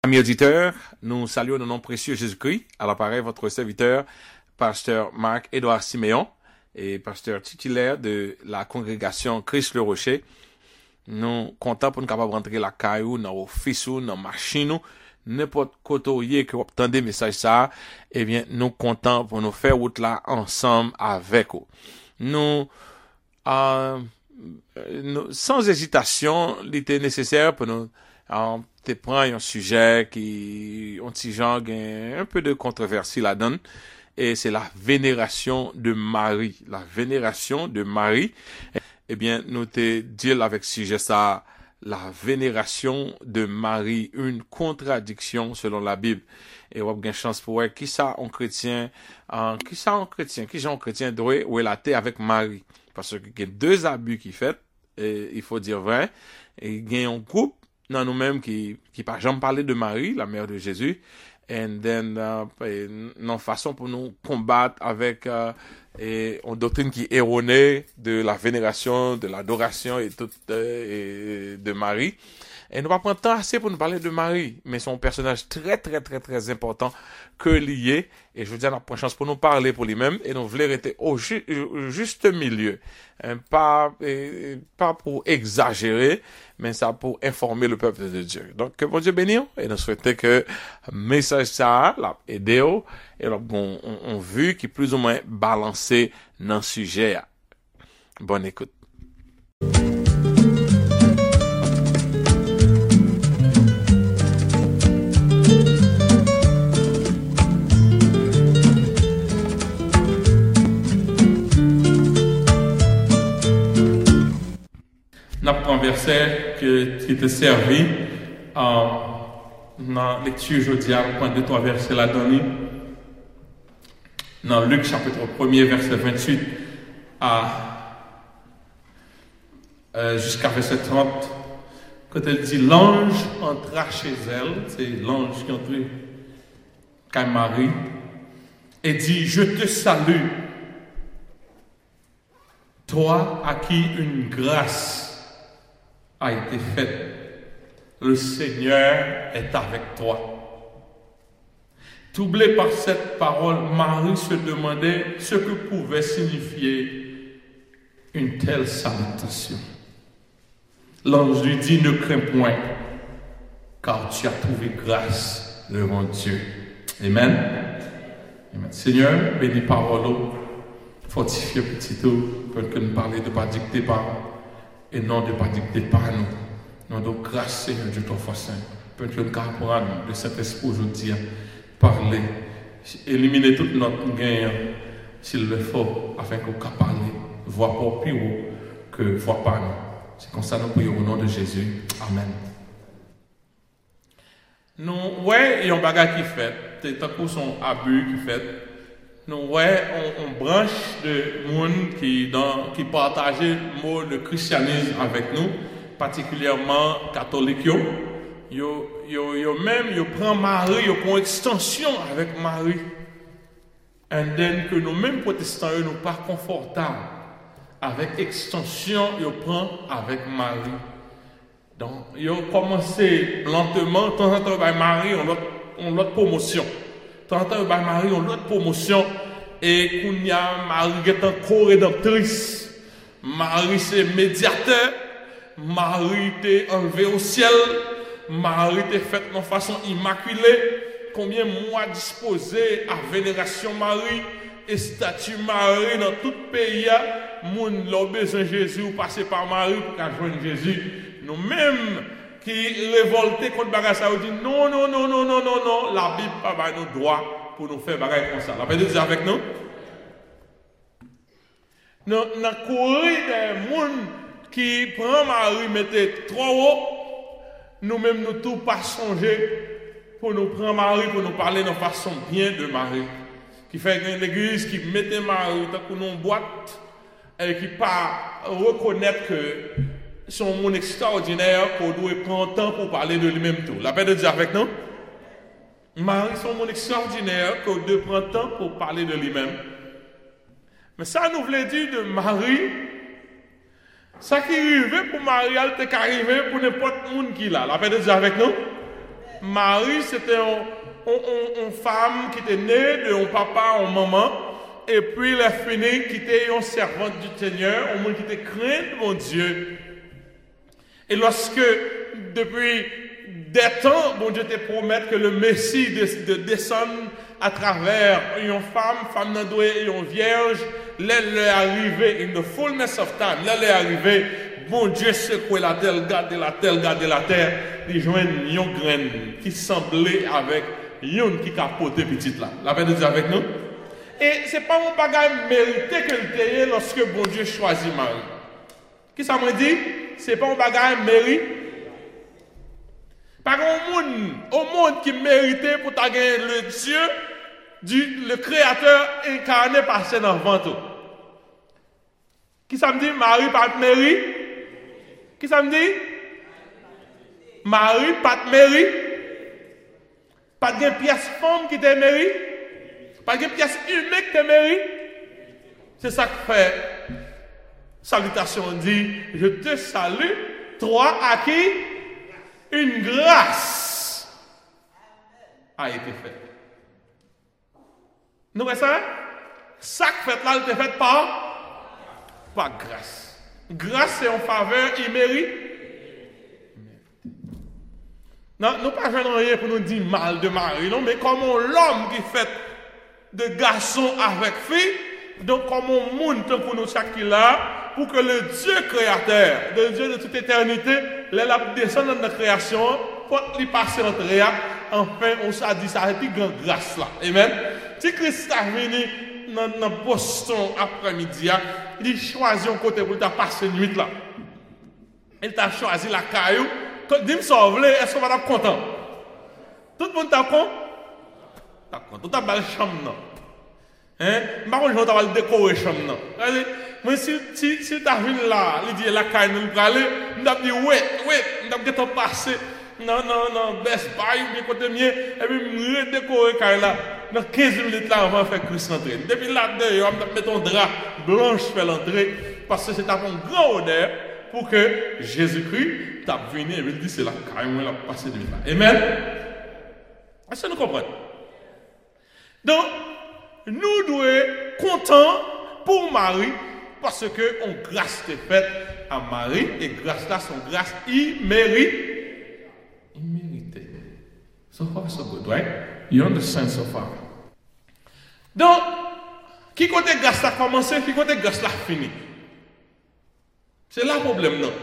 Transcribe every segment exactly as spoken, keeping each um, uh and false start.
Amis auditeurs, nous saluons le nom précieux Jésus-Christ. À l'appareil, votre serviteur, pasteur Marc-Édouard Siméon, et pasteur titulaire de la congrégation Christ le Rocher. Nous comptons pour nous capables de rentrer la caillou, dans l'office, dans la machine, n'importe côté que vous entendez message ça, eh bien, nous comptons pour nous faire route là ensemble avec vous. Nous, euh, nous sans hésitation, il était nécessaire pour nous, euh, te prendre un sujet qui, un petit genre, un peu de controversie là-dedans, et c'est la vénération de Marie. La vénération de Marie. Eh bien, nous te dire avec sujet ça, la vénération de Marie, une contradiction selon la Bible. Et on a une chance pour voir qui ça un chrétien, euh, qui ça un chrétien, qui un chrétien doit relater avec Marie. Parce qu'il y a deux abus qui fait, et il faut dire vrai, et il y a un groupe dans nous-mêmes qui, qui par exemple parler de Marie, la mère de Jésus, et then, euh, non façon pour nous combattre avec, euh, et une doctrine qui est erronée de la vénération, de l'adoration et tout, euh, et de Marie. Et nous va prendre temps assez pour nous parler de Marie, mais son personnage très, très, très, très important que lié. Et je veux dire, on a pas chance pour nous parler pour lui-même et nous voulons rester au ju- juste milieu. Hein, pas, et, pas pour exagérer, mais ça pour informer le peuple de Dieu. Donc, que bon Dieu bénisse et nous souhaitons que le message ça, l'a aidé et là, on, on, on vu qu'il est plus ou moins balancé dans le sujet. Bonne écoute. Nous avons un verset qui était servi euh, dans la lecture aujourd'hui, point deux, trois versets là-dedans. Dans Luc chapitre un, verset vingt-huit à, euh, jusqu'à verset trente, quand elle dit l'ange entra chez elle, c'est l'ange qui entre chez Marie, et dit je te salue, toi à qui une grâce a été faite. Le Seigneur est avec toi. Troublé par cette parole, Marie se demandait ce que pouvait signifier une telle salutation. L'ange lui dit, ne crains point, car tu as trouvé grâce devant Dieu. Amen. Amen. Seigneur, bénis parole, fortifie petit tout, pour que nous parlions de pas dicter par et non de pas dicter par nous. Nous devons grâce, Seigneur Dieu, ton Saint, pour que nous apprenions de cet esprit aujourd'hui, parler, éliminer toute notre gain, s'il le faut, afin qu'on puisse parler, voix pas plus haut que voix par nous. C'est comme ça que nous prions au nom de Jésus. Amen. Nous, ouais, il y a un bagage qui fait, c'est un coup son abus qui fait. Nous, ouais, on, on branche de monde qui, dans, qui partageait le mot de christianisme avec nous, particulièrement catholiques. Yo, yo, yo, yo même, yo prend Marie, yo prend extension avec Marie. And then que nous-mêmes protestants, yo, nous pas confortables avec extension, yo prend avec Marie. Donc, yo commencé lentement, de temps en temps, by Marie, on l'autre, on l'autre promotion. De temps en temps, by Marie, on l'autre promotion. Et qu'on y a Marie est en co-rédemptrice. Marie c'est médiateur. Marie t'est enlevé au ciel. Marie t'est faite de façon immaculée. Combien moi disposé à vénération Marie et statue Marie dans tout pays. Moun l'ont besoin de Jésus ou passer par Marie pour qu'à joindre Jésus. Nous-mêmes qui révoltés contre bagage ça, on dit non, non, non, non, non, non, non. La Bible pas va nous droit pour nous faire bagage comme ça. La Bible dit avec nous. Nous avons couru des gens qui prennent Marie, mettez trop haut. Nous-mêmes, nous tous pas songer pour nous prendre Marie, pour nous parler de façon bien de Marie. Qui fait une église qui mettait Marie dans une boîte et qui pas reconnaître que son monde extraordinaire qu'on doit prendre temps pour parler de lui-même tout. La paix de Dieu avec nous. Marie, son monde extraordinaire qu'on doit prendre temps pour parler de lui-même. Mais ça nous voulait dire de Marie, ça qui arrivait pour Marie, elle t'est arrivé pour n'importe monde qui l'a. La paix de Dieu avec nous. Marie, c'était une femme qui était née de un papa, un maman, et puis elle a fini qui était une servante du Seigneur, un monde qui était craint de mon Dieu. Et lorsque, depuis des temps, bon Dieu te promet que le Messie de, de descende à travers une femme, femme n'adouée et une vierge, là, est arrivé, in the fullness of time, là, est arrivé, bon Dieu secouait la terre, gardait la terre, gardait la terre, il joignent une graine qui semblait avec une qui capotait petite là. La peine de dire avec nous? Et c'est pas mon bagage mérité que le terre lorsque bon Dieu choisit Marie. Qui ça me dit? C'est pas un bagage mérite. Par un monde, au monde qui méritait pour gagner le Dieu, du, le Créateur incarné par ses enfants. Qui ça me dit? Marie pas de mérite. Qui ça me dit? Marie pas de mérite. Pas de pièce femme qui te mérite. Pas de pièce humaine qui te mérite. C'est ça que fait. Salutation dit, je te salue, toi à qui une grâce a été faite. Nous voyez ça? Ça que fait là, elle était faite par, par grâce. Grâce, c'est en faveur, il mérite. Non, nous pas besoin de rien pour nous dire mal de Marie, non, mais comme l'homme qui fait de garçon avec fille, donc comme on monte pour nous chaque là, pour que le Dieu créateur, le Dieu de toute éternité, les descend dans la création, pour lui passer entre eux, enfin, on s'est dit ça, et puis grande grâce là. Amen. Si Christ est venu dans Boston après-midi, il choisit un côté pour passer une nuit là. Il t'a choisi la caillou. Dis-moi ça, est-ce qu'on va être content? Tout le monde est content? T'as content, tu as mal chambre non? Hein? Par contre, je vais le décorer chambre non. Mais si si si tu as vu là, il dit la caille nous aller, nous avons dit ouais, ouais, nous avons dit passer. Non non non, Best Buy ou bien côté mien et puis me décorer caille là. Dans quinze minutes là, on va faire Christ entrer. Depuis là-dedans, on va mettre un drap blanche faire l'entrée parce que c'est un grand honneur pour que Jésus-Christ t'a venu et il dit c'est la caille où il a passé de là. Amen. Est-ce que nous comprenons? Donc, nous devons être contents pour Marie parce que on grâce est faite à Marie et grâce là, son grâce immérite. Immérité. So far, so good, right? You understand so far? Donc, qui côté grâce là commencé, qui côté grâce là fini? C'est là le problème, non?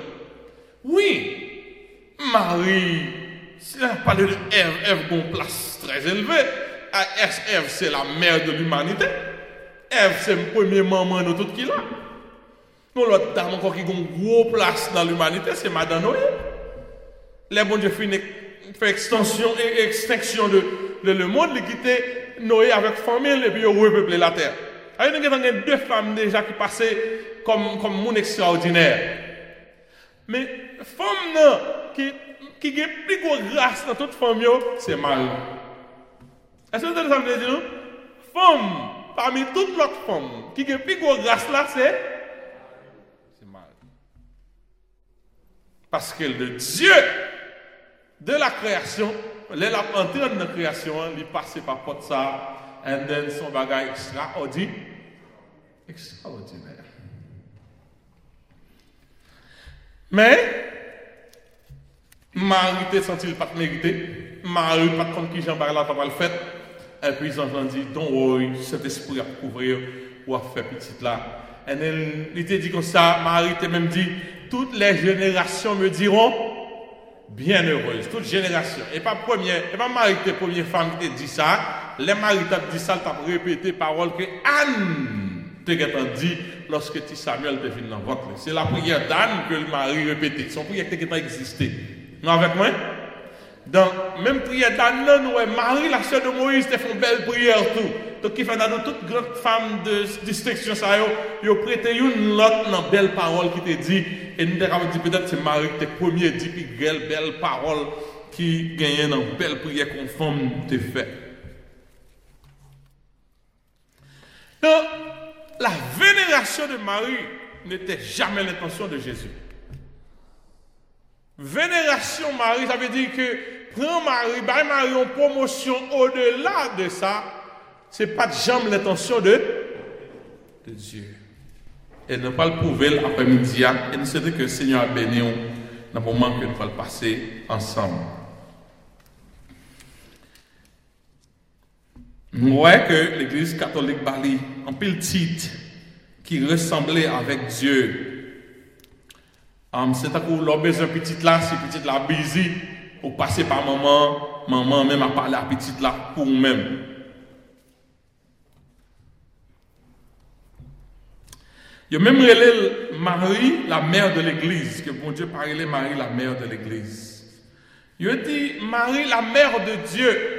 Oui, Marie, si on parle de Ève, Ève a une place très élevée. Ève, c'est la mère de l'humanité. Ève, c'est le premier maman de tout qui là. Nous, l'autre dame encore qui a une grosse place dans l'humanité, c'est Madame Noé. Les bons Dieu finissent fait extension et extinction de, de le monde, il quittait Noé avec famille et puis il repeuplé la terre. Il y a deux femmes déjà qui passaient comme, comme monde extraordinaire. Mais femme qui, qui a plus grosse grâce dans toute famille, c'est Marie. Est-ce que vous avez ça me dire? Femme, parmi toutes les autres femmes, qui a plus grosse grâce là, c'est c'est Marie. Parce que le Dieu de la création, les la entrée dans la création, il passe par porte ça, et then son bagage extraordinaire. Extraordinaire. Mais, Marie te senti pas mérité, Marie pas contre qui Jean Barla t'a pas le fait, et puis Jean Jean dit, don't worry, cet esprit a couvrir ou a fait petite là. Et il te dit comme ça, Marie te même dit, toutes les générations me diront, bienheureuse, toute génération. Et pas première, et pas Marie qui est première femme qui te dit ça. Les maris t'a dit ça, t'a répété parole que Anne te dit lorsque tu Samuel te venu dans votre. C'est la prière d'Anne que le mari répétait. Son prière qui n'a existé. Non avec moi? Dans même prière d'Anne, nous, Marie, la sœur de Moïse, te font belle prière tout. Donc, qui fait dans toute grande femme de distinction, ça, ils ont prêté une autre dans belle parole qui te dit, et nous avons dit peut-être c'est Marie qui te premier dit, puis belle, belle parole qui gagne dans belle prière conforme te fait. Donc, la vénération de Marie n'était jamais l'intention de Jésus. Vénération Marie, ça veut dire que prend Marie, bah Marie en promotion au-delà de ça, c'est pas jamais l'intention de, de Dieu. Elle n'a pas le prouver l'après-midi, et nous savons que le Seigneur a béni dans le moment que nous allons passer ensemble. Nous voyons que l'Église catholique Bali, en pile titre, qui ressemblait avec Dieu. Um, c'est à coup leur besoin petite là, si petite là busy, pour passer par maman, maman même à parler à petite là pour nous-mêmes. Il y a même relé Marie, la mère de l'Église, que bon Dieu parlait Marie, la mère de l'Église. Il a dit Marie, la mère de Dieu.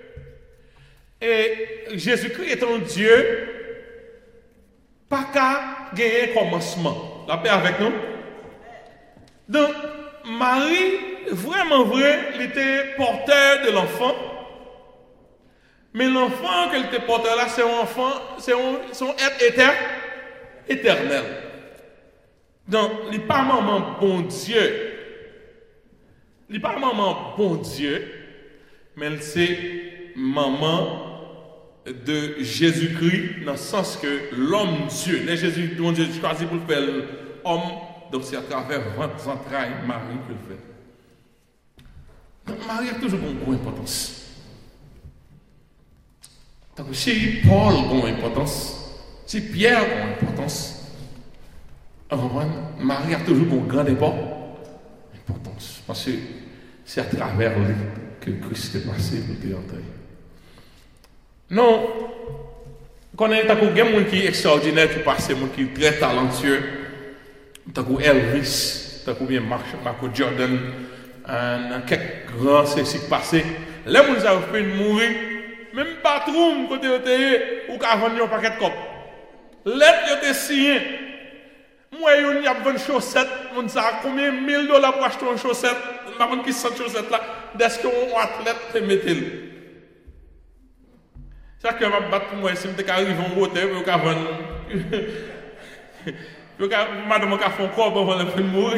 Et Jésus-Christ étant Dieu, pas qu'à gagner commencement. La paix avec nous. Donc, Marie, vraiment vrai, elle était porteur de l'enfant. Mais l'enfant qu'elle était porteur là, c'est un enfant, c'est un, son être éternel. éternel. Donc, il n'est pas maman bon Dieu. Il n'est pas maman bon Dieu, mais c'est maman de Jésus-Christ, dans le sens que l'homme Dieu, les Jésus, dont Dieu choisit pour le faire l'homme, donc c'est à travers vingt entrailles Marie que le fait. Donc, Marie a toujours une grande importance. Donc, si Paul a une importance, si Pierre a une importance, Marie a toujours une grande importance. Parce que c'est à travers lui que Christ est passé pour te entrer. Non, quand on a des gens qui sont extraordinaires, qui passent, qui sont très talentueux, comme Elvis, comme bien Michael Jordan, quelques grands, c'est ce qui passe. Les gens qui ont fait mourir, même pas trop, côté de ou qu'à vendre un paquet de copes. Lettre de signé. Moi, il y a une chaussette, on sait combien de mille dollars pour acheter une chaussette. Je ne sais pas qui cette chaussette là, est-ce qu'un athlète te mette-le. C'est ça que je vais battre pour moi, si je arrive en route, je vais vendre. Je vais madame qui a fait un corps avant de mourir.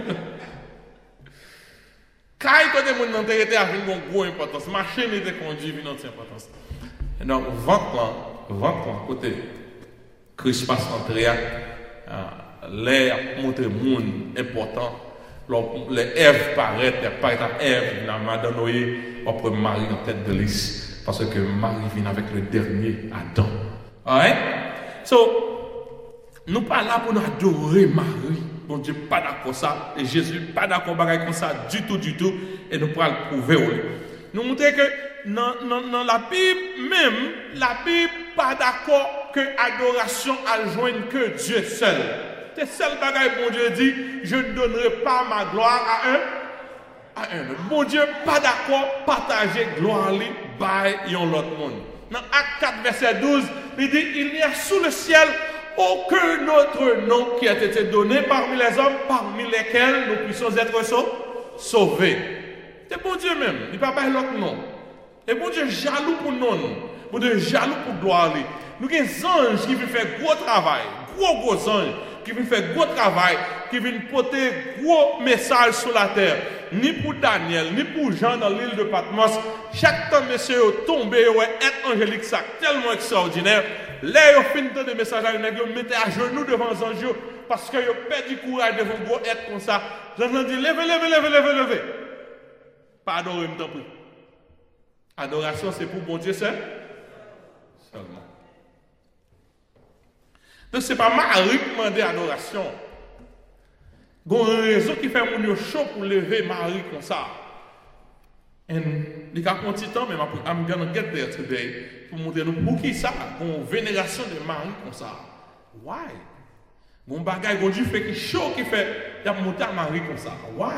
Quand il y a des gens qui ont une grosse importance, la machine était conduite, une autre importance. Donc, vingt ans, vingt ans, côté, Christ passe entrer à l'air, montrer le monde important. Les Ève paraissent, les pas Ève, la madame Noé, après Marie en tête de liste. Parce que Marie vient avec le dernier Adam. Alright? So, nous pas là pour nous adorer Marie. Bon Dieu, pas d'accord ça. Et Jésus, pas d'accord avec ça du tout, du tout. Et nous pourrons le prouver. Nous montrons que dans, dans, dans la Bible même, la Bible pas d'accord que adoration a joindre que Dieu seul. C'est seul bagaille bon Dieu dit, je ne donnerai pas ma gloire à un. À un. Bon Dieu, pas d'accord, partager gloire li by yon l'autre monde. Dans Acte quatre, verset douze, il dit, il n'y a sous le ciel aucun autre nom qui a été donné parmi les hommes, parmi lesquels nous puissions être sauvés. C'est bon Dieu même, il n'y a pas l'autre nom. Et bon Dieu jaloux pour nous, bon Dieu jaloux pour gloire. Nous avons des anges qui viennent faire gros travail, gros gros anges, qui viennent faire gros travail, qui viennent porter gros messages sur la terre. Ni pour Daniel, ni pour Jean dans l'île de Patmos. Chaque temps, monsieur, tombé, ouais, être angélique, ça tellement extraordinaire. Là, ils ont fini de messages à ils mettaient à genoux devant les anges parce qu'ils ont perdu courage devant gros être comme ça. Les gens disent, levez, levez, levez, levez, levez. Pas adorer, m'en prie. Adoration, c'est pour bon Dieu seul. Seulement. Donc, ce n'est pas Marie qui demande adoration. Il y a une raison qui fait mon chaud pour lever Marie comme ça. Et il y a un petit temps, mais I'm going to get there today, pour montrer nous pour qui ça, une vénération de Marie comme ça. Why? Il y a un bagage, il y a Dieu fait qui chaud qui fait, il y a monté à Marie comme ça. Why?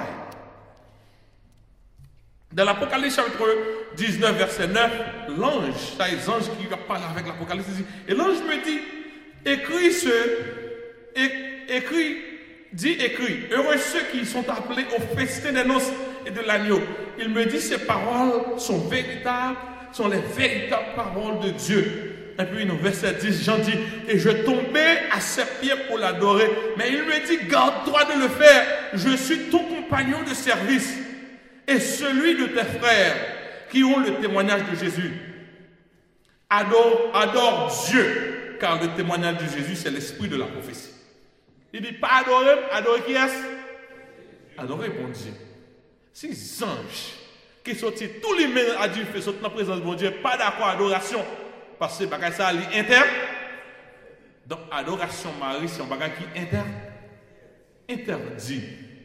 Dans l'Apocalypse chapitre dix-neuf, verset neuf, l'ange, ça les anges qui parlent avec l'Apocalypse, et l'ange me dit, écris ce, écris, dit écrit, heureux ceux qui sont appelés au festin des noces et de l'agneau. Il me dit, ces paroles sont véritables, sont les véritables paroles de Dieu. Et puis, dans verset dix, Jean dit, et je tombais à ses pieds pour l'adorer. Mais il me dit, garde-toi de le faire, je suis ton compagnon de service. et celui de tes frères qui ont le témoignage de Jésus. Adore, adore Dieu, car le témoignage de Jésus, c'est l'esprit de la prophétie. Il dit pas adorer, adorer qui est-ce? Adorer bon Dieu. Ces anges qui sont tous les mêmes à Dieu, fait sortir dans la présence de bon Dieu, pas d'accord adoration, parce que bagage ça est inter. Donc adoration Marie, c'est un bagage qui inter, interdit.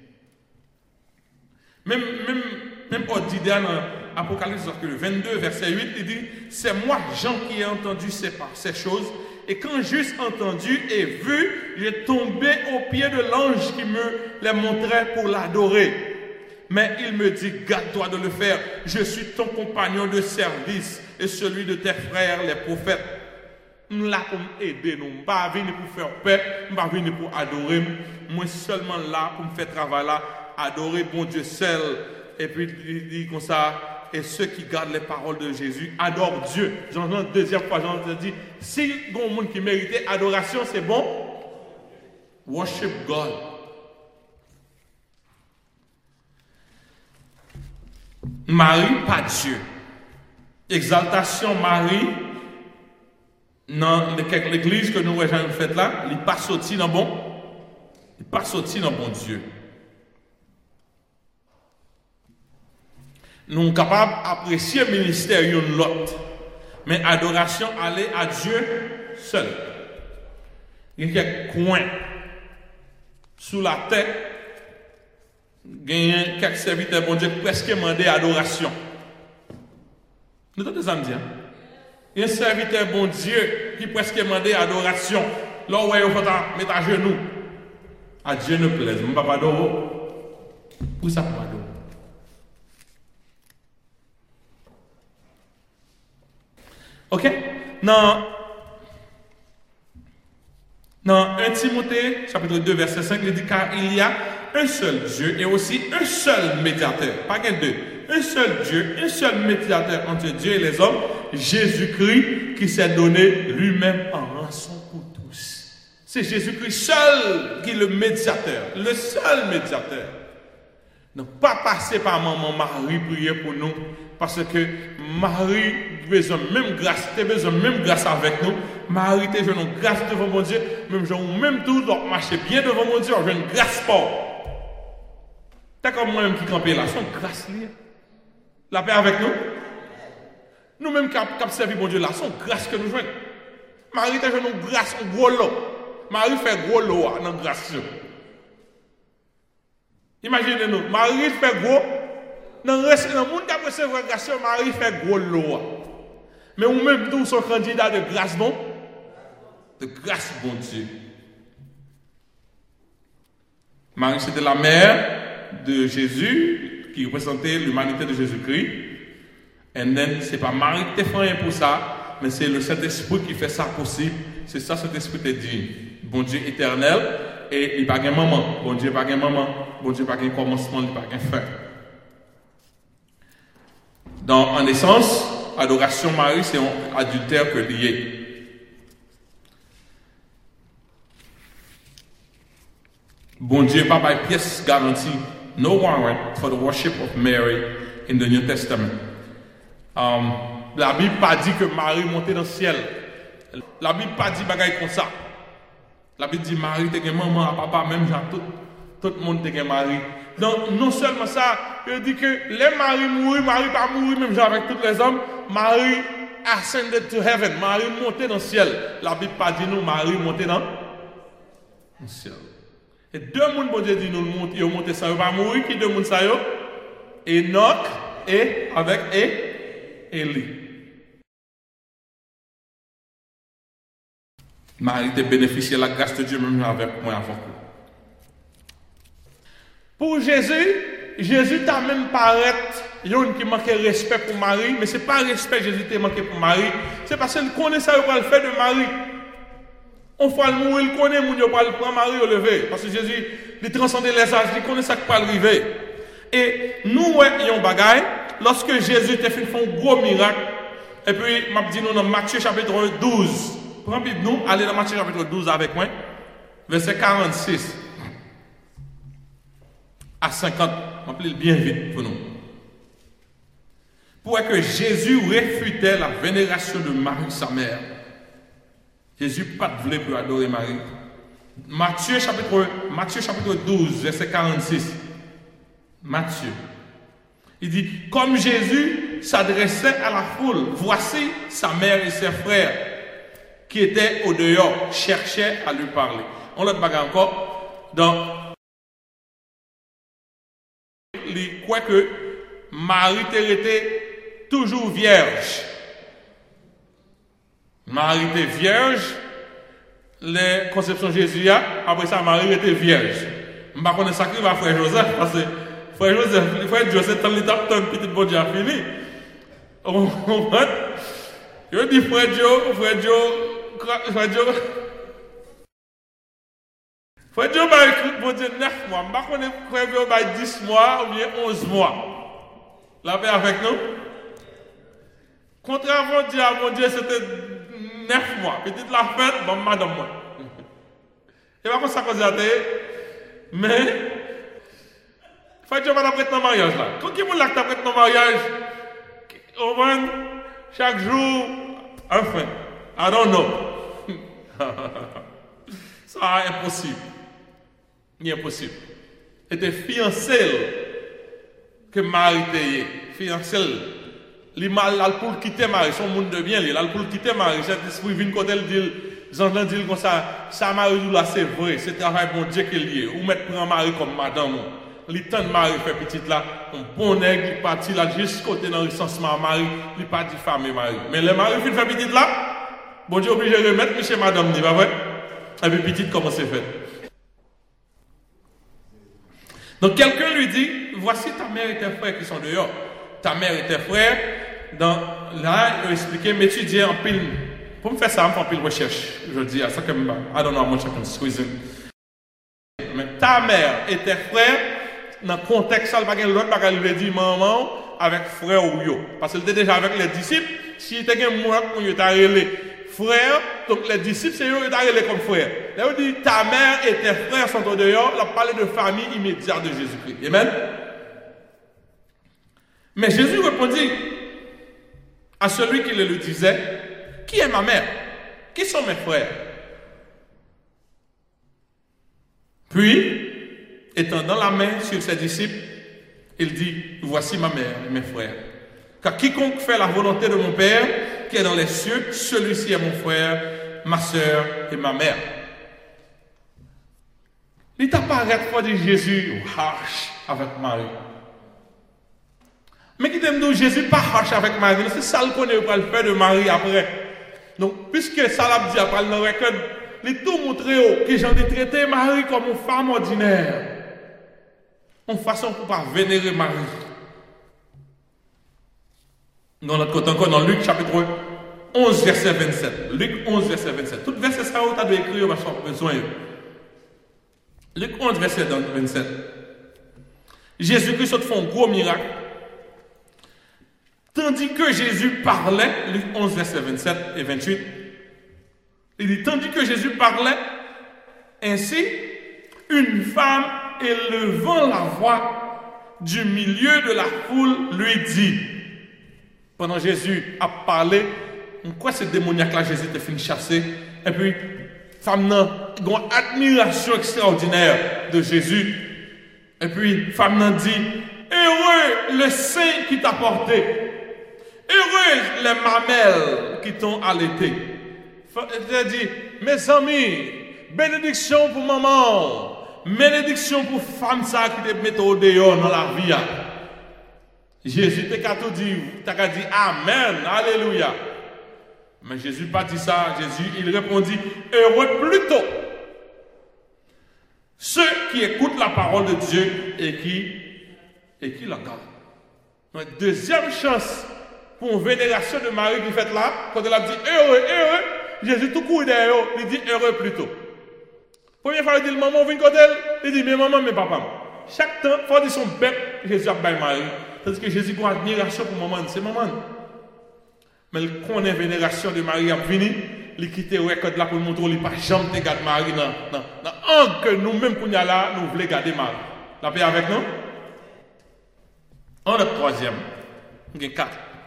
Même même même on dit dans Apocalypse vingt-deux verset huit, il dit c'est moi Jean qui ai entendu ces, ces choses. Et quand j'eusse entendu et vu, j'ai tombé aux pieds de l'ange qui me les montrait pour l'adorer. Mais il me dit, garde-toi de le faire. Je suis ton compagnon de service et celui de tes frères, les prophètes. Nous là pour m'aider, nous. Je ne suis pas venu pour faire paix, je ne suis pas venu pour adorer. Moi seulement là pour me faire travail là, adorer bon Dieu seul. Et puis il dit comme ça. Et ceux qui gardent les paroles de Jésus adorent Dieu. J'entends deuxième fois, j'entends dire, si il y a un monde qui méritait adoration, c'est bon. Worship God. Marie, pas Dieu. Exaltation Marie, dans l'église que nous avons faite là, il n'est pas sorti dans bon. Il n'est pas sorti dans bon Dieu. Nous sommes capables d'apprécier le ministère de l'autre. Mais adoration, aller à Dieu seul. Il y a quelques coins sous la tête. Il y a quelques serviteurs bon Dieu qui presque demandé adoration. Nous entendez ça me dire? Il y a un serviteur bon Dieu qui presque demandé adoration. Là où il faut mettre à genoux. À Dieu ne plaise. Je ne vais pas adorer. Pour ça, pour adorer. Ok? Dans, dans un Timothée, chapitre deux, verset cinq, il dit car il y a un seul Dieu et aussi un seul médiateur. Pas qu'un deux. Un seul Dieu, un seul médiateur entre Dieu et les hommes, Jésus-Christ, qui s'est donné lui-même en rançon pour tous. C'est Jésus-Christ seul qui est le médiateur, le seul médiateur. Donc, pas passer par maman Marie prier pour nous, parce que Marie a besoin même grâce, tu as besoin même grâce avec nous. Marie, tu as besoin de grâce devant mon Dieu, même gens même tout, donc marcher bien devant mon Dieu, on a une grâce pas. T'as comme moi-même qui campé là, son grâce liée. La paix avec nous. Nous-mêmes qui avons servi mon Dieu là, son grâce que nous jouons. Marie, tu as besoin de grâce, un gros lot. Marie fait gros lot dans la grâce. Imaginez-nous, Marie fait gros. Dans le reste, dans le monde qui a recevoir grâce, Marie fait gros lot. Mais ou même tous sont candidats de grâce bon. De grâce bon Dieu. Marie, c'était la mère de Jésus qui représentait l'humanité de Jésus-Christ. Et then, ce n'est pas Marie qui t'a fait pour ça, mais c'est le Saint-Esprit qui fait ça possible. C'est ça, Saint-Esprit te dit. Bon Dieu éternel, et il n'y a pas de maman. Bon Dieu, pas de maman. Bon Dieu, pas de commencement, il n'y a pas de fin. Dans, en essence, adoration Marie, c'est un adultère que lié. Bon Dieu, pas de pièce garantie. No warrant for the worship of Mary in the New Testament. Um, la Bible pas dit que Marie montait dans le ciel. La Bible pas dit bagaille comme ça. La Bible dit Marie t'es maman, papa, même genre tout, tout le monde t'es Marie. Donc non seulement ça, il dit que les maris mourir, Marie pas mourir même genre avec tous les hommes. Marie ascended to heaven. Marie montait dans le ciel. La Bible pas dit nous Marie montait dans le ciel. Et deux mondes, bon Dieu dit nous monter, ils ont monté ça, ils pas mourir. Qui deux mondes ça yo? Enoch et avec et Élie. Marie a bénéficié de la grâce de Dieu même avec moi avant. Pour Jésus, Jésus t'a même paraît, il y a une qui manquait respect pour Marie, mais ce n'est pas respect que Jésus t'a manqué pour Marie, c'est parce qu'il connaît ça, il va le faire de Marie. On va le mourir, il connaît, il va le prendre Marie au lever. Parce que Jésus, il transcende les âges, il connaît ça qui va arriver. Et nous, ouais, il y a un bagaille, lorsque Jésus t'a fait un gros miracle, et puis, m'a dit nous dans Matthieu chapitre douze. Prends Bible nous, allez dans Matthieu chapitre douze avec moi, verset quarante-six à cinquante. Je vais bien vite pour nous. pour que Jésus réfutait la vénération de Marie, sa mère. Jésus pas de voulait pour adorer Marie. Matthieu chapitre, Matthieu chapitre douze, verset quarante-six. Matthieu. Il dit, comme Jésus s'adressait à la foule, voici sa mère et ses frères qui étaient au dehors, cherchaient à lui parler. On l'autre bagarre encore. Donc, il croit que Marie était toujours vierge. Marie était vierge. Les conceptions de Jésus, après ça, Marie était vierge. Je ne sais pas ça qui va frère Joseph, parce que frère Joseph, frère Joseph, tant l'étape, tant petit bon Dieu a fini. Je dis frère Joe, frère Joe, frère Joe, frère Joe m'a écrit bon Dieu neuf mois. Je ne sais pas frère Joe m'a dix mois ou bien onze mois. La paix avec nous. Contrairement à Dieu, mon Dieu, c'était neuf mois. Petite la fête, bon, madame moi. Et pas comme ça qu'on a mais, faut que je m'apprête dans le mariage là. Quand quelqu'un l'a t'apprête dans le mariage, au moins, chaque jour, enfin, I don't know. Ça est impossible. Il est impossible. C'était fiancé que Marie était fiancé. Il mal là pour quitter Marie, son monde de bien, il là pour quitter Marie, cet esprit vient côté il dit, j'entends dire comme ça, ça Marie là c'est vrai, c'est travail bon Dieu qu'il lié, ou mettre prend Marie comme madame. Il tente Marie fait petite là, un bon nègre, il parti là juste côté dans le recensement Marie, il pas diffamer Marie. Mais le Marie fait fait petite là, bon Dieu obligé de remettre chez madame, n'est pas vrai? Et puis petite comment c'est fait. Donc quelqu'un lui dit, voici ta mère et tes frères qui sont dehors. Ta mère et tes frères, dans, là, il a expliqué, m'étudier en pile. Pour me faire ça, je fais en pile recherche. Je dis à ça que je ne sais pas how much I can squeeze in. Mais ta mère et tes frères, dans le contexte, ça, l'autre bagage lui dit maman avec frère ou yo. Parce qu'il était déjà avec les disciples. Si il était un mois, il était relé frère, donc les disciples, c'est eux qui étaient relé comme frère. Là, il dit ta mère et tes frères sont au dehors. Il a parlé de famille immédiate de Jésus-Christ. Amen. Mais Jésus répondit à celui qui le disait, qui est ma mère? Qui sont mes frères? Puis, étendant la main sur ses disciples, il dit, voici ma mère et mes frères. Car quiconque fait la volonté de mon Père, qui est dans les cieux, celui-ci est mon frère, ma soeur et ma mère. Il t'apparaît fois de Jésus harsh avec Marie. Mais qui t'aime dire Jésus pas harsh avec Marie, c'est ça le connaît pour le faire de Marie après. Donc, puisque ça l'a dit après, il record, il tout montré que j'en ai traité Marie comme une femme ordinaire. En façon pour pas vénérer Marie. Dans notre côté encore, dans Luc chapitre onze, verset vingt-sept. Luc onze, verset vingt-sept. Tout verset ça, on a dû écrire, parce qu'on a besoin. Luc onze, verset vingt-sept. Jésus-Christ fait un gros miracle. Tandis que Jésus parlait, Luc onze, verset vingt-sept et vingt-huit, il dit, tandis que Jésus parlait, ainsi, une femme élevant la voix du milieu de la foule lui dit, pendant Jésus a parlé, quoi ce démoniaque-là, Jésus t'a fini chasser, et puis, femme n'a une admiration extraordinaire de Jésus, et puis, femme n'a dit, heureux le sein qui t'a porté, heureux les mamelles qui t'ont allaité. Il a dit, mes amis, bénédiction pour maman, bénédiction pour femme ça qui te met au dehors dans la vie. Jésus t'a tout dit, t'a dit Amen, Alléluia. Mais Jésus pas dit ça, Jésus il répondit, heureux plutôt ceux qui écoutent la parole de Dieu et qui, et qui la gardent. Donc, deuxième chance pour une vénération de Marie qui fait là, quand elle a dit heureux, heureux, Jésus tout court derrière, il dit heureux plutôt. Première fois, il dit maman, vient côté elle, il dit mais maman, mais papa. Chaque temps, il faut dire son bec, Jésus a baillé Marie. Tandis que Jésus a une admiration pour maman, c'est maman. Mais il connaît la vénération de Marie a fini, il quitte le record là pour montrer qu'il n'a pas jamais gardé Marie dans un que nous-mêmes, pour nous là, nous voulons garder Marie. La paix avec nous? En notre troisième, il y a quatre.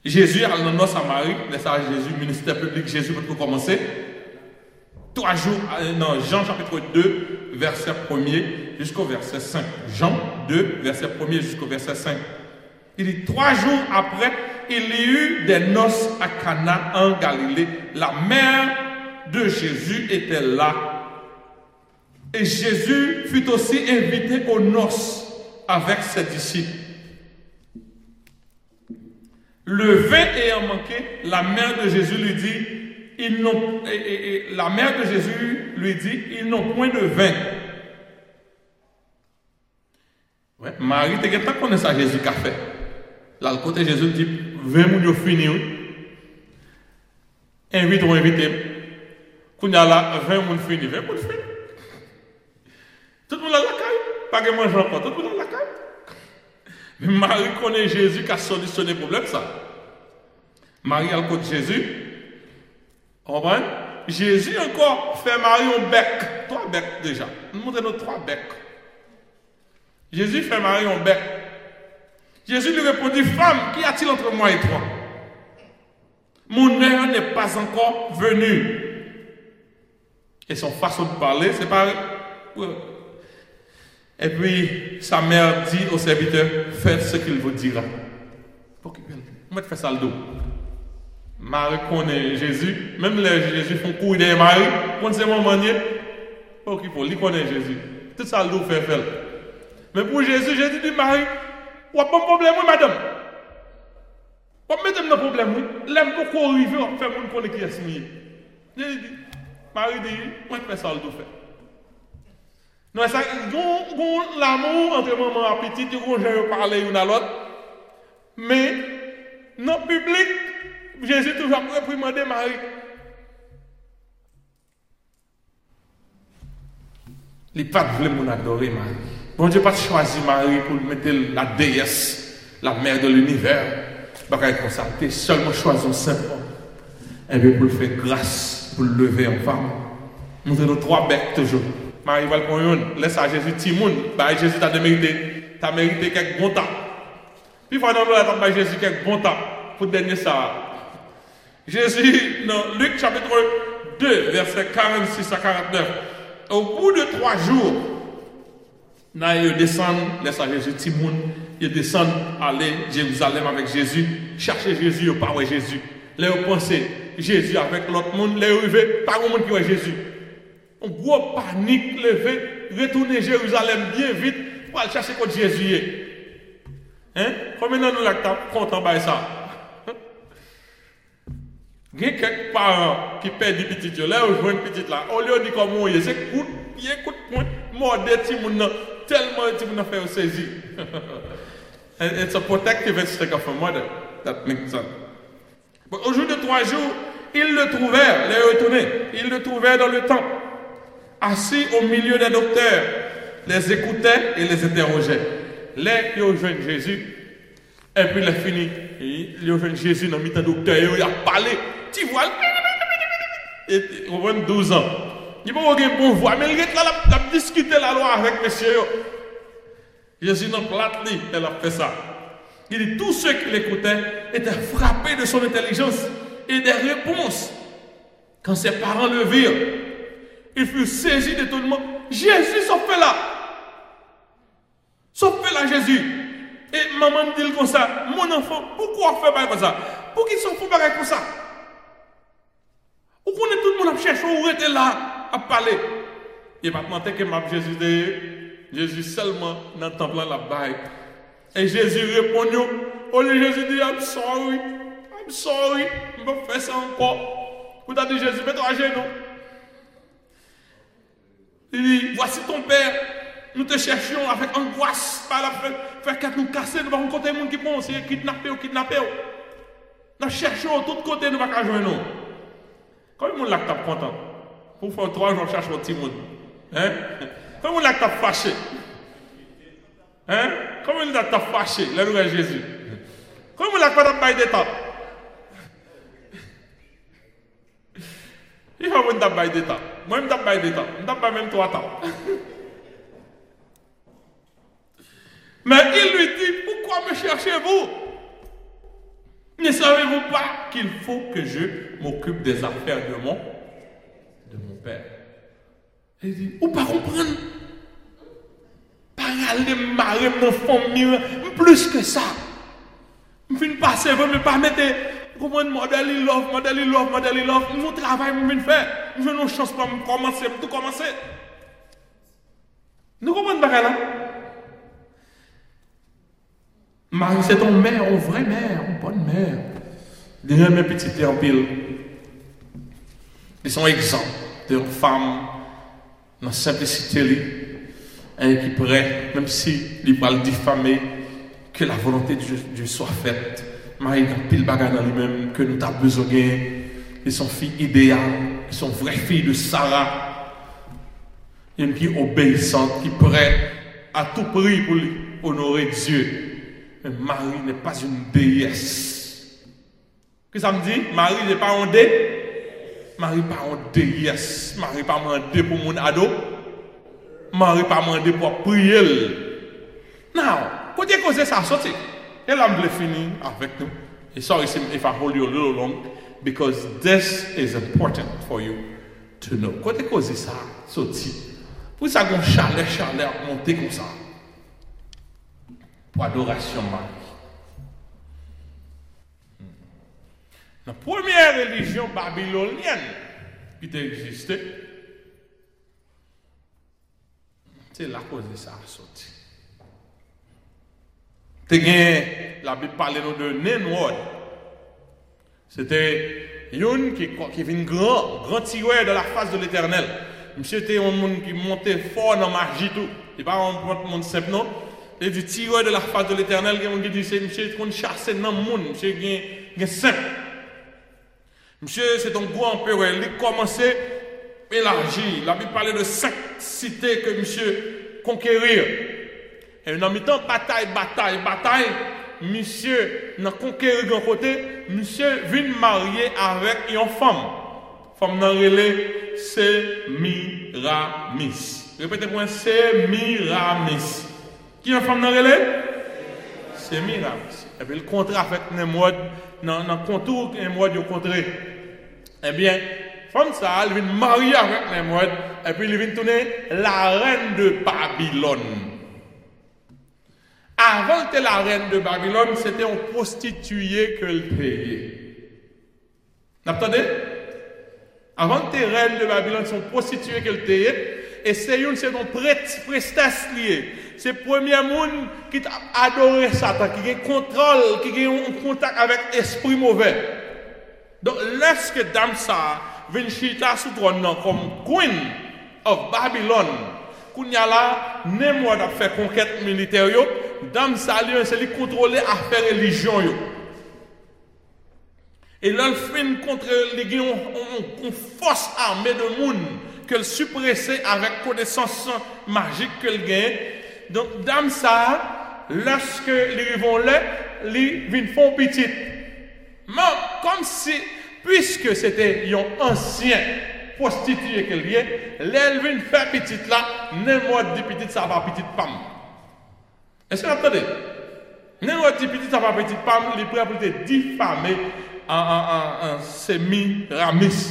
Jésus a le noce à Marie, mais ça, Jésus, ministère public, Jésus peut commencer. Trois jours, non, Jean chapitre deux, verset premier jusqu'au verset cinq. Jean deux, verset premier jusqu'au verset cinq. Il dit, trois jours après, il y eut des noces à Cana en Galilée. La mère de Jésus était là. Et Jésus fut aussi invité aux noces avec ses disciples. Le vin ayant manqué, la mère de Jésus lui dit, ils n'ont, et, et, et, la mère de Jésus lui dit, ils n'ont point de vin. Ouais, Marie, tu as connais ça, Jésus qu'a fait. Là, le côté Jésus dit, vingt moun yo fini. Invite ou invité. Quand il y a là, vingt moun fini, vingt moun fini. Tout le monde a la caille. Pas de manger encore, tout le monde a la caille. Mais Marie connaît Jésus qui a solutionné le problème, ça. Marie a le côté Jésus. On va Jésus encore fait Marie un bec. Trois becs déjà. Nous montrons trois becs. Jésus fait Marie un bec. Jésus lui répondit, femme, qu'y a-t-il entre moi et toi? Mon heure n'est pas encore venue. Et son façon de parler, c'est pas... Et puis, sa mère dit au serviteur, faites ce qu'il vous dira. On va faire ça le dos. Marie connaît Jésus. Même les Jésus font courir derrière Marie. Quand c'est mon manier, ok, pour lui connaît Jésus. Tout ça le dos fait faire. Mais pour Jésus, Jésus dit, Marie, ou pas de problème, oui, madame. Pas mettre dans problème, oui. L'aime beaucoup arriver, on fait mon connaître qui est signé. Jésus dit, Marie dit, moi je fais ça le dos fait. Non, ça, l'amour entre maman et petite, on j'ai parlé une à l'autre. Mais, dans le public, Jésus toujours réprimandé Marie. Il n'a pas voulu mon adorer Marie. Bon Dieu n'a pas choisi Marie pour mettre la déesse, la mère de l'univers. Il n'a pas seulement choisi un simple homme. Et bien pour le faire grâce, pour le lever en femme. Nous avons trois becs toujours. Marie va le prendre, laisse à Jésus Timoun. Bah Jésus t'a mérité, t'as mérité quelques bons temps. Puis il faut dans Jésus quelques bons temps pour dernier ça. Jésus, dans Luc chapitre deux, versets quarante-six à quarante-neuf. Au bout de trois jours, ils descendent, laisse à Jésus Timoun, ils descendent aller à Jérusalem avec Jésus, chercher Jésus, ils parlent Jésus. Là, ils pensent Jésus avec l'autre monde, là, ils arrivent, pas au monde qui voit Jésus. On gros panique, levé, retourner Jérusalem bien vite pour aller chercher contre Jésus. Hein? Combien de nous sommes contents de ça? Il y a quelques parents qui perdent des petites, là, ils jouent une petite là. On leur dit comment il est, c'est coup, il y a un coup de poing, mordé, tellement de gens fait saisir. It's a protective instinct of a mother. That makes sense. Au jour de trois jours, ils le trouvèrent, les retournés, ils le trouvèrent dans le temple. Assis au milieu des docteurs, les écoutaient et les interrogeaient. Les qui ont joint Jésus, et puis les fini, ils ont joint Jésus dans le milieu des docteurs, et il a parlé, tu vois, et on a douze ans. Il n'y a pas de bon voix, mais il est là, il a discuté la loi avec monsieur. Jésus n'a pas plate, elle a fait ça. Il dit, tous ceux qui l'écoutaient étaient frappés de son intelligence et des réponses. Quand ses parents le virent, il fut saisi d'étonnement. Jésus s'en fait là. S'en fait là, Jésus. Et maman dit comme ça, mon enfant, pourquoi faire pas comme ça? Pour qu'il s'en fout pas comme ça? Ou qu'on est tout le monde à chercher où était là, à parler. Et maintenant, que Jésus dit, Jésus seulement dans le temple la baille. Et Jésus répond, oh Jésus dit, I'm sorry, I'm sorry, je vais faire ça encore. Vous avez dit, Jésus, mets-toi à genoux. Il dit, voici ton père, nous te cherchions avec angoisse, par la faire qu'à nous casser, nous allons rencontrer des gens qui pensent, kidnapper ou kidnapper. Nous cherchons de tous côtés, nous ne pouvons pas jouer nous. Comment les gens sont contents? Pour faire trois jours, chercher un petit monde. Hein? Comment les gens sont fâchés? Hein? Comment les gens sont fâchés? Là, nous avons Jésus. Comment les gens sont pas des temps? Il faut que nous ayons des temps. Moi, je n'ai pas des temps. Je n'ai pas même trois temps. Mais il lui dit, pourquoi me cherchez-vous? Mais c'est savez-vous pas qu'il faut que je m'occupe des affaires de mon, de mon père? Il dit, ou pas comprendre? Pas aller marier mon famille, plus que ça. Je ne pas servir, mais pas mettre, comment modèle love, modèle love, modèle love. Mon travail, je vais faire. Je n'ai pas chance pour commencer, tout commencer. Nous comprenons pas là? Marie, c'est ton mère, une vraie mère, une bonne mère. Derrière mes petites en pile. Ils sont exemples d'une femme dans la simplicité, hein, qui pourrait, même si il va le diffamer, que la volonté de Dieu, Dieu soit faite. Marie, dans pile bagarre dans lui-même, que nous avons besoin de. Ils sont filles idéales, ils sont vraies filles de Sarah. Une qui est obéissante, qui pourrait à tout prix pour honorer Dieu. Mais Marie n'est pas une déesse. Qu'est-ce que ça me dit? Marie n'est pas un dé. Marie n'est pas un déesse. Marie n'est pas demandé pour mon ado. Marie n'est pas demandé pour prier. Non. Quand tu cause ça sorti. Et là, je vais finir avec nous. Et sorry if I hold you a little long, because this is important for you to know. Quand tu cause ça sorti. Pour ça qu'on chaleur, chaleur monter comme ça. Pour adoration Marie. La première religion babylonienne qui a existé, c'est la cause de ça a sorti. La Bible parle de Nimrod. C'était une qui, qui est un grand, grand tireur de la face de l'Éternel. Monsieur était un monde qui montait fort dans la magie tout. Il n'est pas un monde simple non. Il dit tireur de la face de l'Éternel, qui dit c'est monsieur qui chasse dans le monde, monsieur qui est simple. Monsieur, c'est un grand empereur, il a commencé à élargir. La Bible parlait de cinq cités que monsieur conquérir. Et dans le temps, bataille, bataille, bataille, monsieur, dans conquérir d'un côté, monsieur vient marier avec une femme. Femme dans relais, c'est Miramis. Répétez pour moi, c'est Miramis. Qui est une femme dans relais? C'est Miramis. Et puis le contrat avec Nimrod, dans le contour que Nimrod a contré. Eh bien, femme ça, elle vient marier avec Nimrod, et puis elle vient tourner la reine de Babylone. Avant que la reine de Babylone, c'était une prostituée qu'elle payait. Vous entendez? Avant que les reines de Babylone sont prostituées qu'elle payait, et c'est une, c'est une prestesse liée. C'est le premier monde qui a adoré Satan, qui a un contrôle, qui a un contact avec l'esprit mauvais. Donc, lorsque Damsa vient chita sous trône comme Queen of Babylon, qu'on y a là, Nimrod a fait conquête militaire, Damsa, c'est lui contrôler affaires religion. Et là, il fait contre les gens, une force armée de monde qu'elle suppressait avec connaissance magique qu'elle gagne. Donc, Damsa, lorsque les vont là, les viennent font petite. Mais comme si, puisque c'était un ancien prostitué qu'elle vient, elle vient faire petite là, Nimrod dit petite, ça va petite femme. Est-ce que vous entendez? Nimrod dit petite, ça va petite femme, il est prêt pour te diffamer en, en, en, en Sémiramis.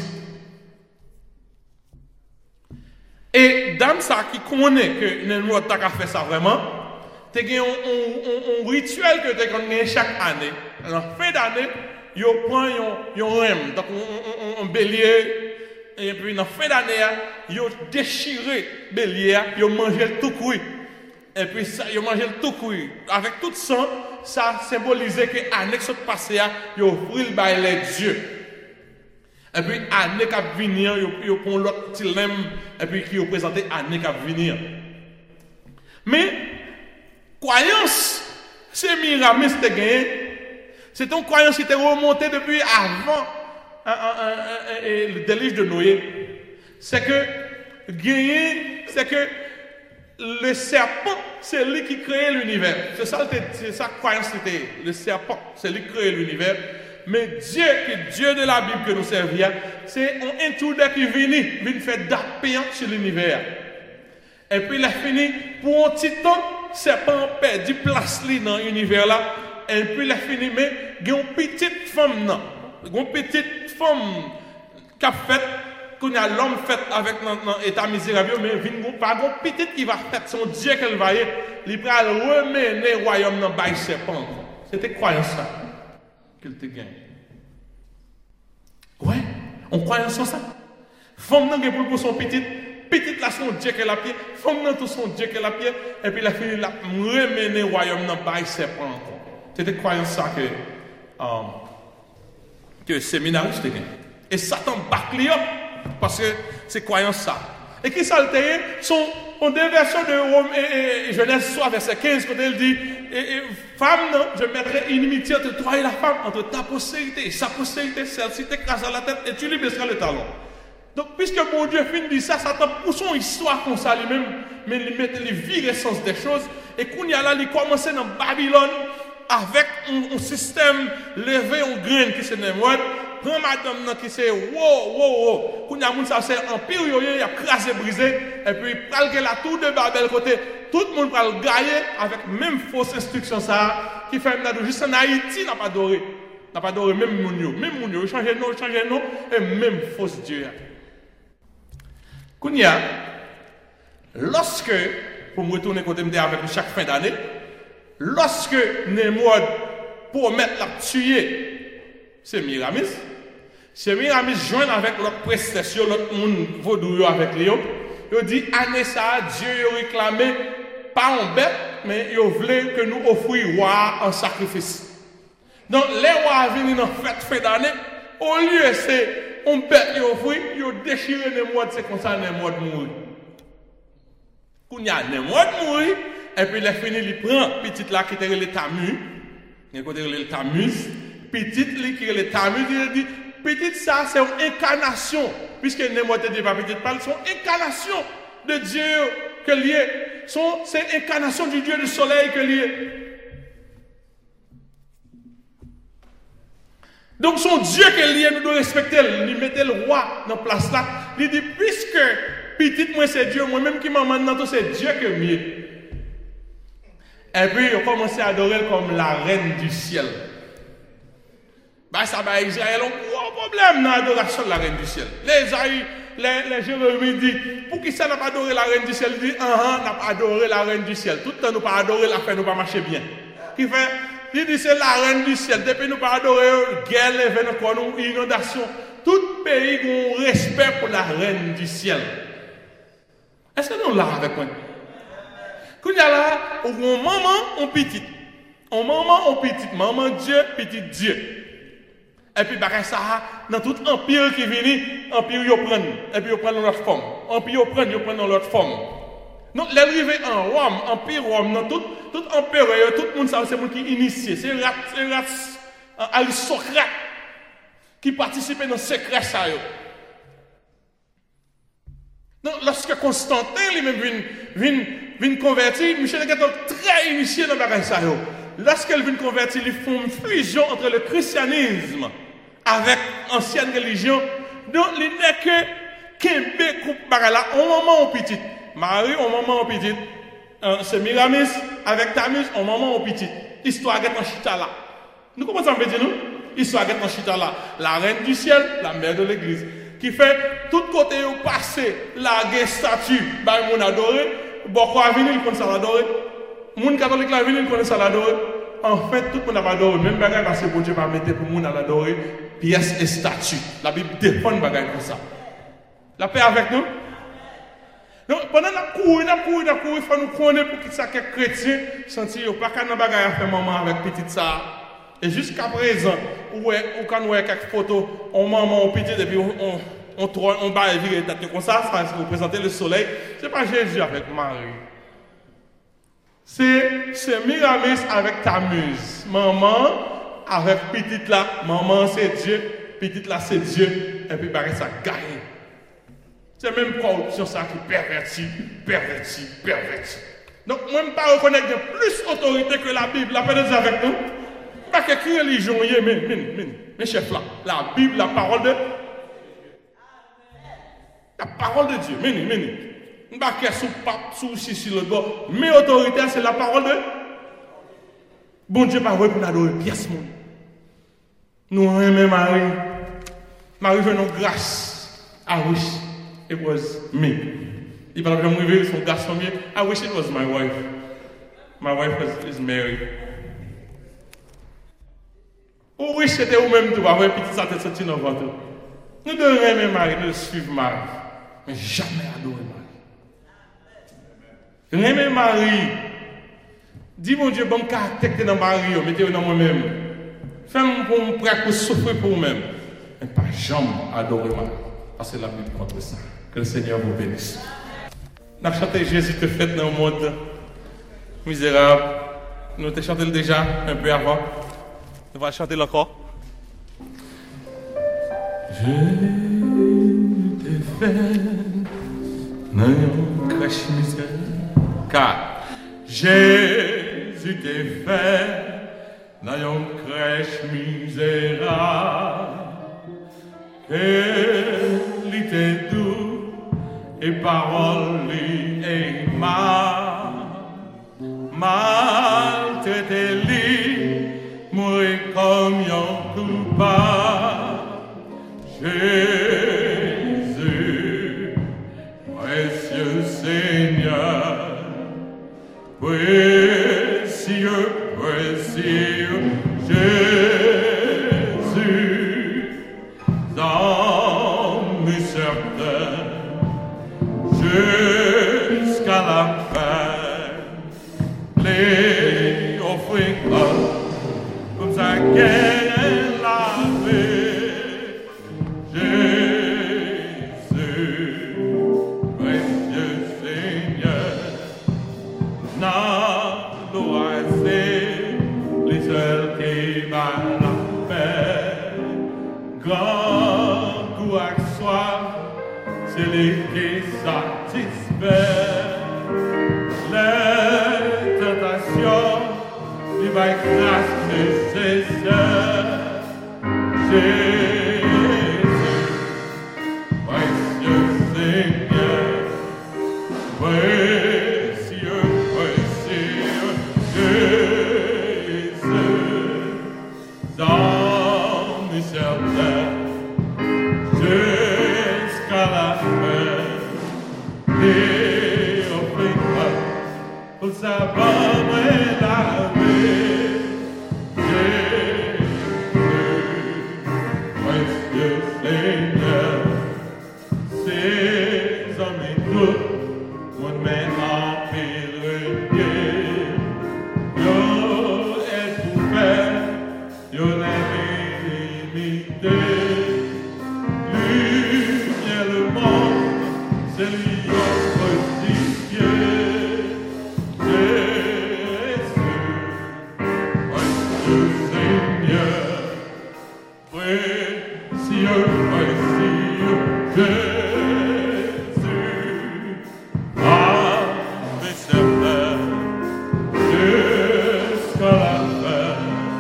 Et Damsa qui connaît que Nimrod t'a fait ça vraiment, tu as un rituel que tu as chaque année. En fin d'année, tu prends un rem, donc un bélier, et puis en fin d'année, tu déchiré le bélier, tu mangé le tout cuit. Et puis tu mangé le tout cuit. Avec tout ça, ça symbolisait que l'année qui s'est passée, tu as ouvert le bail les dieux. Et puis, l'année qui va venir, il prend l'autre tilem, et puis qui représente l'année qui va venir. Mais, croyance, c'est Miramis qui a gagné. C'est une croyance qui était remontée depuis avant un, un, un, un, un, le déluge de Noé. C'est que, gagner, c'est que le serpent, c'est lui qui crée l'univers. C'est ça, c'est ça la croyance c'était. Le serpent, c'est lui qui crée l'univers. Mais Dieu, qui est Dieu de la Bible que nous servions, c'est un intrudeur qui vient, vient faire d'actes payants sur l'univers. Et puis il a fini, pour un petit temps, serpent perdu place dans l'univers là, et puis la fini, mais il y a une petite femme, non. Une petite femme qui a fait, qu'on a l'homme fait avec l'état misérable, mais il n'y a pas une petite qui va faire son Dieu qu'elle va y aller, il va remener le royaume dans le serpent. C'était croyance ça, qu'il te gagne. Ouais, on croit en ça. Femme n'a pas pour son petit, petite là son Dieu qu'elle a pied, femme n'a tout son Dieu qu'elle a pied, et puis la fille la remener le royaume dans le serpent. C'était croyance ça que, um, que séminariste gagne. Et Satan bâcle parce que c'est croyance ça. Et qui ça le sont en deux versets de Rome et, et, et Genèse soit verset quinze, quand elle dit et, et, femme, non, je mettrai inimitié entre toi et la femme, entre ta postérité et sa postérité, celle-ci t'écrasera la tête et tu lui baisseras le talon. Donc, puisque mon Dieu fin dit ça, Satan pousse son histoire comme ça lui-même, mais il met les vrais sens des choses. Et qu'on y a là, il commence dans Babylone avec un, un système levé en grain qui se nomme prend madame qui c'est wow wow wow qu'on y a moun ça c'est empire il a crasé brisé et puis pral que la tour de Babel côté tout le monde pral gagner avec même fausse instruction ça qui fait même juste en Haïti n'a pas adoré n'a pas adoré même moun yo même moun yo changer nom changer nom et même fausse dieu qu'on y a lorsque pour me retourner côté me avec chaque fin d'année lorsque Némod promet la tuer c'est Miramis. C'est Miramis joint avec l'autre prestation, l'autre monde vaudou avec Léon. Il dit, année ça, Dieu a réclamé, pas en bête, mais il voulait que nous offrions roi en sacrifice. Donc, les rois venus dans la fête d'année, au lieu de c'est on bête ils offrent, ils ont déchiré les modes, c'est comme ça, les modes mourir. Quand il y a les modes mourir, et puis il a fini, il prend petite là qui était le Tamus, il a le Tamus, petite là qui est le Tamus, il dit, petite ça, c'est une incarnation, puisque Némod ne dit pas petite parle, c'est une incarnation de Dieu que lié, c'est l'incarnation du Dieu du soleil que lié. Donc son Dieu que lié, nous devons respecter, lui mettre le roi dans place là, il dit, puisque petite moi c'est Dieu, moi-même qui m'a maintenant c'est Dieu que mieux. Et puis, ils ont commencé à adorer comme la reine du ciel. Bah, ça va Israël, un gros problème dans l'adoration de la reine du ciel. Les Isaïe, les, les Jérémie disent, pour qui ça n'a pas adoré la reine du ciel? Il dit, ah, ah, n'a pas adoré la reine du ciel. Tout le temps, nous pas adoré la fait, nous pas marcher bien. Qui fait, il dit, c'est la reine du ciel. Depuis, nous pas adoré guerre, événement, inondation. Tout pays a un respect pour la reine du ciel. Est-ce que nous là avec moi? Quand il y a là, on maman, on petit. On maman, on petit. Maman Dieu, petit Dieu. Et puis, bah, ça, dans tout empire qui vient, empire, ils prennent. Et puis, ils prennent l'autre forme. Empire, ils prennent, ils prennent l'autre forme. Donc, l'arrivée en Rome, empire Rome, dans tout, tout empire, tout le monde, c'est le monde qui est initié. C'est rat, c'est rat, aristocrate qui participent dans ce secret, ça. Donc, lorsque Constantin lui-même vient, vient, vient convertir, Michel est très initié dans le bagage. Lorsqu'elle vient convertir, ils font une fusion entre le christianisme avec l'ancienne religion. Donc, il n'est que Kembe coupe là, au moment où petit. Marie, au moment où petit. C'est Miramis avec Tamus, au moment où petit. Histoire est en chita là. Nous commençons à dire nous? Histoire est en chita là. La reine du ciel, la mère de l'église. Qui fait tout côté où passer la statue, bah mon adoré, beaucoup à venir, ils connaissent ça l'adorer. Moun catholique la venir, ils connaissent ça l'adorer. En fait, tout le monde a adoré, même bagage parce que bon Dieu va mettre pour moun à l'adorer, pièce et statue. La Bible défend bagage comme ça. La paix avec nous. Donc pendant la cour, la cour, la cour, il faut nous connaître pour que ça que chrétien sentir pas qu'un bagage à faire maman avec petite ça. Et jusqu'à présent, où on quand on voit quelques photos, on maman, on petit, et puis on, on, on, on, on bat et vire comme ça, ça représente le soleil. Ce n'est pas Jésus avec Marie. C'est Miramis avec Tammuz. Maman avec petite là, maman c'est Dieu, petite là c'est Dieu, et puis bah, ça gagne. C'est même corruption ça qui pervertit, pervertit, pervertit. Donc, moi, je ne peux pas reconnaître plus d'autorité que la Bible. La paix de Dieu avec nous. Pas que qui religion y est, mais, mais, mais, mes chefs là, la Bible, la parole de la parole de Dieu, mais, mais, mais, pas que sous pape, sous si, sur le bord, mais autorité, c'est la parole de Bon Dieu pas pour nous adorer pièce monde. Nous aimons Marie. Marie veut nous grâce. I wish it was me. Il va me révéler son garçon bien. I wish it was my wife. My wife is, is married. Ou wish c'était vous-même tout, avoir petit ça te sorti dans votre. Nous devons aimer Marie, nous suivre Marie. Mais jamais adorer Marie. Aimer Marie. Dis mon Dieu, bon caractère dans Marie, mettez-vous dans moi-même. Fais-moi pour me prêt pour souffrir pour vous-même. Mais pas jamais adorer Marie. Parce que la Bible contre ça. Que le Seigneur vous bénisse. Nous avons chanté Jésus te fait dans le monde misérable. Nous avons chanté déjà un peu avant. On va chanter encore. Je t'ai fait dans une crèche misérable. Car Jésus t'ai fait dans une crèche misérable. Il était doux et parole et mal. Maltraité lui, mourir comme un coupable. Jésus, précieux Seigneur, précieux, précieux Jésus, dans mes certains, jusqu'à la fin, les offrir comme ça qu'elle la vie. Jésus, précieux Seigneur, n'a l'oasis, les seuls qui valent la paix. Grand coup à soi, c'est les qui satisfait. Les tentations, il va être grâce nécessaire. Jésus, précieux Seigneur, précieux, précieux Jésus, dans mes certains, jusqu'à la fin, les offrir pour savoir la vie. Jésus, Seigneur, ces hommes et tout, mon main en péril, yo est ouvert, yo n'est limité, lumière le monde, c'est lui crucifié. Jésus, précieux Seigneur, précieux, précieux Jésus, à mes serviteurs, jusqu'à la fin,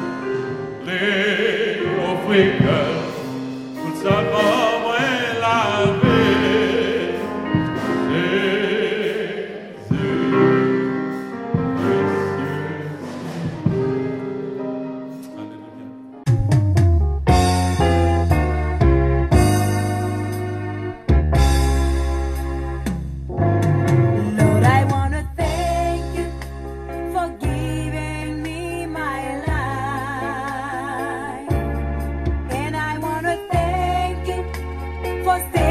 les offrir pour savoir la vie. Jésus, Lord, I want to thank you for giving me my life. And I want to thank you for saving